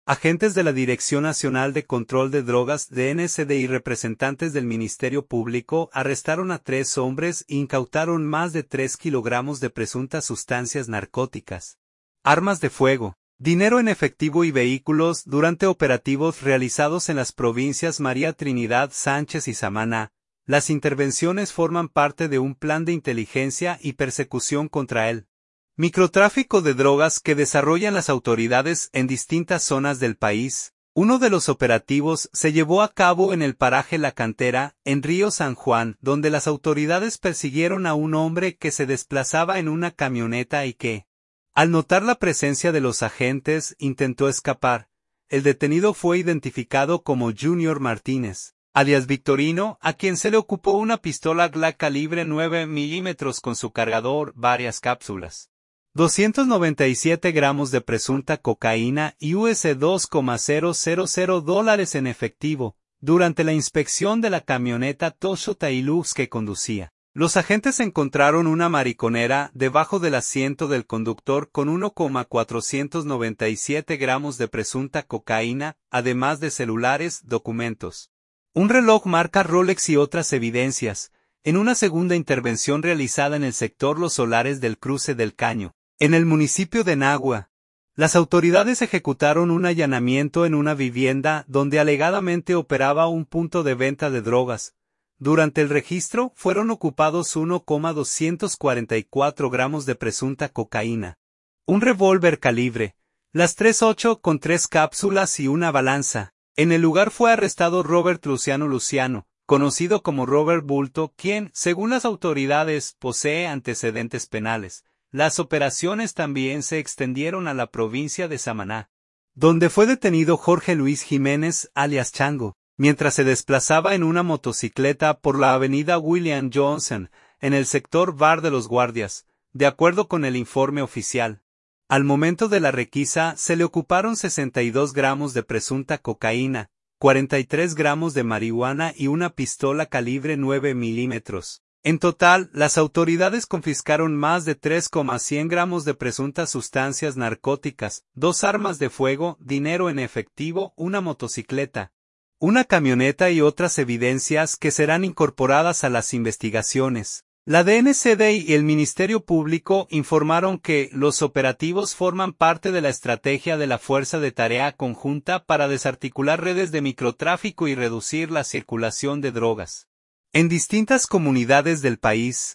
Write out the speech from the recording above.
Agentes de la Dirección Nacional de Control de Drogas DNCD y representantes del Ministerio Público arrestaron a 3 hombres e incautaron más de 3 kilogramos de presuntas sustancias narcóticas, armas de fuego, dinero en efectivo y vehículos durante operativos realizados en las provincias María Trinidad Sánchez y Samaná. Las intervenciones forman parte de un plan de inteligencia y persecución contra el microtráfico de drogas que desarrollan las autoridades en distintas zonas del país. Uno de los operativos se llevó a cabo en el paraje La Cantera, en Río San Juan, donde las autoridades persiguieron a un hombre que se desplazaba en una camioneta y que, al notar la presencia de los agentes, intentó escapar. El detenido fue identificado como Junior Martínez, alias Victorino, a quien se le ocupó una pistola Glock calibre 9 milímetros con su cargador, varias cápsulas, 297 gramos de presunta cocaína y $2,000 en efectivo. Durante la inspección de la camioneta Toyota Hilux que conducía, los agentes encontraron una mariconera debajo del asiento del conductor con 1,497 gramos de presunta cocaína, además de celulares, documentos, un reloj marca Rolex y otras evidencias. En una segunda intervención realizada en el sector Los Solares del Cruce del Caño, en el municipio de Nagua, las autoridades ejecutaron un allanamiento en una vivienda donde alegadamente operaba un punto de venta de drogas. Durante el registro fueron ocupados 1,244 gramos de presunta cocaína, un revólver calibre, las 3.8 con 3 cápsulas y una balanza. En el lugar fue arrestado Robert Luciano, conocido como Robert Bulto, quien, según las autoridades, posee antecedentes penales. Las operaciones también se extendieron a la provincia de Samaná, donde fue detenido Jorge Luis Jiménez, alias Chango, mientras se desplazaba en una motocicleta por la avenida William Johnson, en el sector Bar de los Guardias, de acuerdo con el informe oficial. Al momento de la requisa se le ocuparon 62 gramos de presunta cocaína, 43 gramos de marihuana y una pistola calibre 9 milímetros. En total, las autoridades confiscaron más de 3,100 gramos de presuntas sustancias narcóticas, 2 armas de fuego, dinero en efectivo, una motocicleta, una camioneta y otras evidencias que serán incorporadas a las investigaciones. La DNCD y el Ministerio Público informaron que los operativos forman parte de la estrategia de la Fuerza de Tarea Conjunta para desarticular redes de microtráfico y reducir la circulación de drogas en distintas comunidades del país.